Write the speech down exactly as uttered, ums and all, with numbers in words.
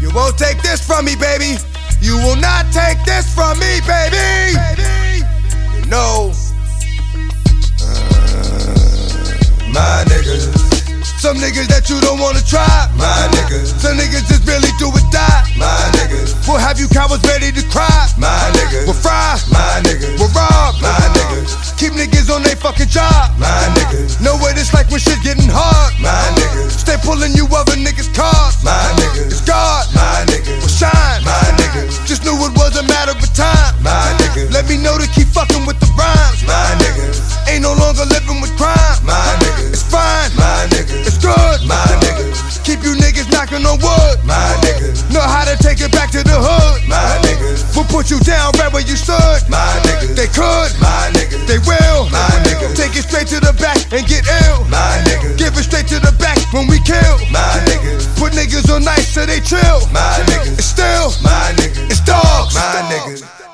You won't take this from me, baby. You will not take this from me, baby. You know, uh, my niggas. Some niggas that you don't wanna try, my niggas. Some niggas just really do or die, my niggas. We'll have you cowards ready to cry, my niggas. We'll fry, my niggas. We'll rob, my niggas. Keep niggas on they fucking job, my niggas. Know what it's like when shit getting hard, my niggas. Stay pulling you other niggas' cars, my niggas. It's God, my niggas. Will shine, my niggas. Just knew it was a matter of time, my niggas. Let me know to keep fucking with the rhymes, my niggas. Ain't no longer living with crime, my niggas. It's fine, my niggas. It's good, my niggas. Keep you niggas knocking on wood, my niggas. Know how to take it back to the hood, my niggas. We'll put you down right where you stood, my niggas. They could, my niggas. They will, my niggas. Take it straight to the back and get ill, my niggas. Give it straight to the back when we kill, my niggas. Put niggas on ice so they chill, my niggas. It's still, my niggas. It's dogs, my niggas.